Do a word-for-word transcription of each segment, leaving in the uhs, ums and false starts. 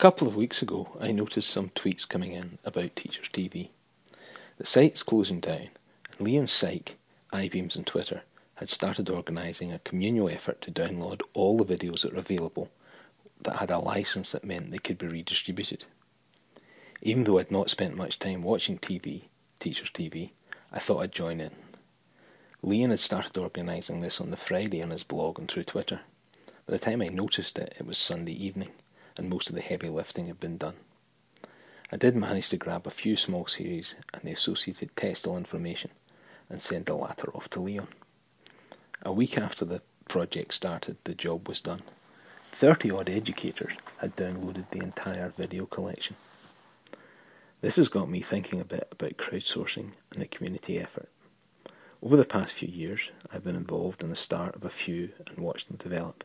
couple of weeks ago, I noticed some tweets coming in about Teachers T V. The site's closing down, and Leon Syke, iBeams and Twitter had started organising a communal effort to download all the videos that were available that had a licence that meant they could be redistributed. Even though I'd not spent much time watching T V, Teachers T V, I thought I'd join in. Leon had started organising this on the Friday on his blog and through Twitter. By the time I noticed it, it was Sunday evening, and most of the heavy lifting had been done. I did manage to grab a few small series and the associated textile information and send the latter off to Leon. A week after the project started, the job was done. Thirty-odd educators had downloaded the entire video collection. This has got me thinking a bit about crowdsourcing and the community effort. Over the past few years, I've been involved in the start of a few and watched them develop.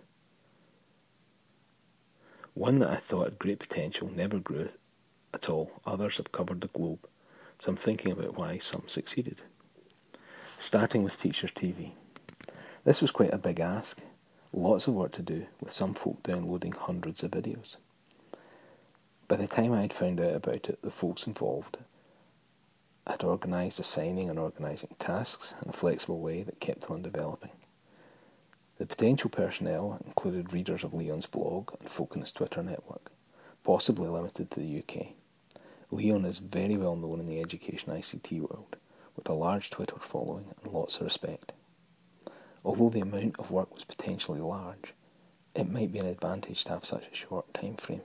One that I thought had great potential never grew at all. Others have covered the globe, so I'm thinking about why some succeeded. Starting with Teachers T V. This was quite a big ask. Lots of work to do, with some folk downloading hundreds of videos. By the time I'd found out about it, the folks involved had organised assigning and organising tasks in a flexible way that kept on developing. The potential personnel included readers of Leon's blog and folk in his Twitter network, possibly limited to the U K. Leon is very well known in the education I C T world, with a large Twitter following and lots of respect. Although the amount of work was potentially large, it might be an advantage to have such a short time frame.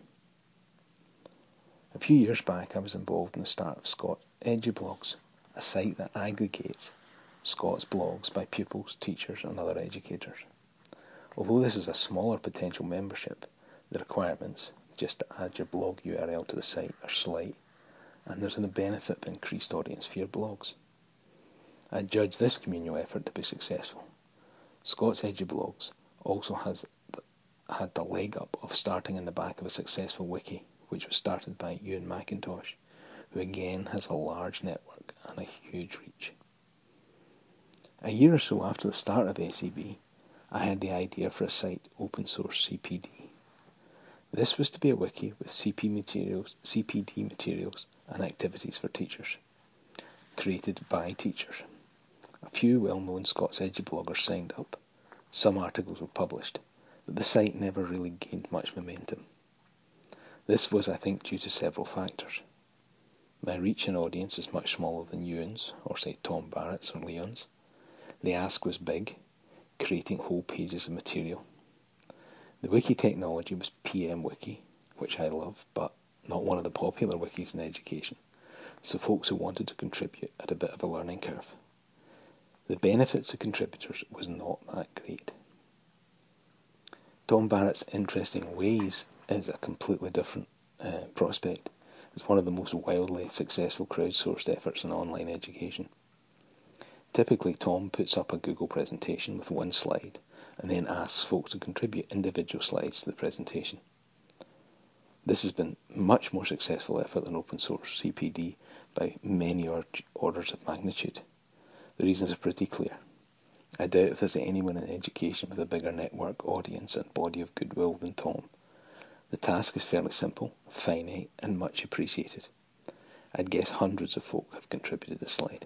A few years back I was involved in the start of Scott EduBlogs, a site that aggregates Scott's blogs by pupils, teachers and other educators. Although this is a smaller potential membership, the requirements, just to add your blog U R L to the site, are slight, and there's a benefit of increased audience for your blogs. I judge this communal effort to be successful. Scott's EduBlogs also has the, had the leg up of starting in the back of a successful wiki, which was started by Ewan McIntosh, who again has a large network and a huge reach. A year or so after the start of S E B, I had the idea for a site, Open Source C P D. This was to be a wiki with C P materials, C P D materials and activities for teachers, created by teachers. A few well-known Scots EduBloggers signed up. Some articles were published, but the site never really gained much momentum. This was, I think, due to several factors. My reach and audience is much smaller than Ewan's, or say Tom Barrett's or Leon's. The ask was big, creating whole pages of material. The wiki technology was P M Wiki, which I love, but not one of the popular wikis in education, so folks who wanted to contribute had a bit of a learning curve. The benefits of contributors was not that great. Tom Barrett's Interesting Ways is a completely different uh, prospect. It's one of the most wildly successful crowdsourced efforts in online education. Typically, Tom puts up a Google presentation with one slide and then asks folks to contribute individual slides to the presentation. This has been a much more successful effort than Open Source C P D by many orders of magnitude. The reasons are pretty clear. I doubt if there's anyone in education with a bigger network, audience and body of goodwill than Tom. The task is fairly simple, finite and much appreciated. I'd guess hundreds of folk have contributed a slide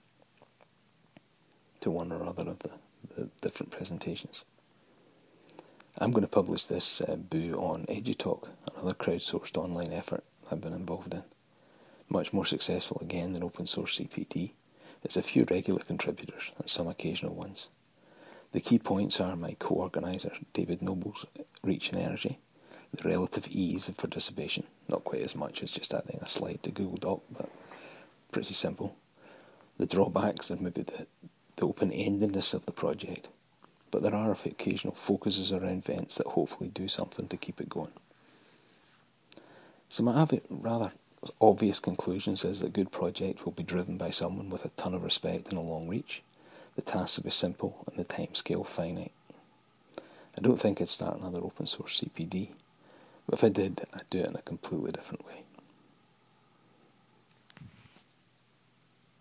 to one or other of the, the different presentations. I'm going to publish this uh, boo on EduTalk, another crowdsourced online effort I've been involved in. Much more successful again than Open Source C P D. It's a few regular contributors and some occasional ones. The key points are my co-organiser David Noble's reach and energy, the relative ease of participation, not quite as much as just adding a slide to Google Doc, but pretty simple. The drawbacks are maybe the, the open-endedness of the project, but there are occasional focuses around events that hopefully do something to keep it going. So my rather obvious conclusions is that a good project will be driven by someone with a ton of respect and a long reach. The tasks will be simple and the time scale finite. I don't think I'd start another open source C P D, but if I did, I'd do it in a completely different way.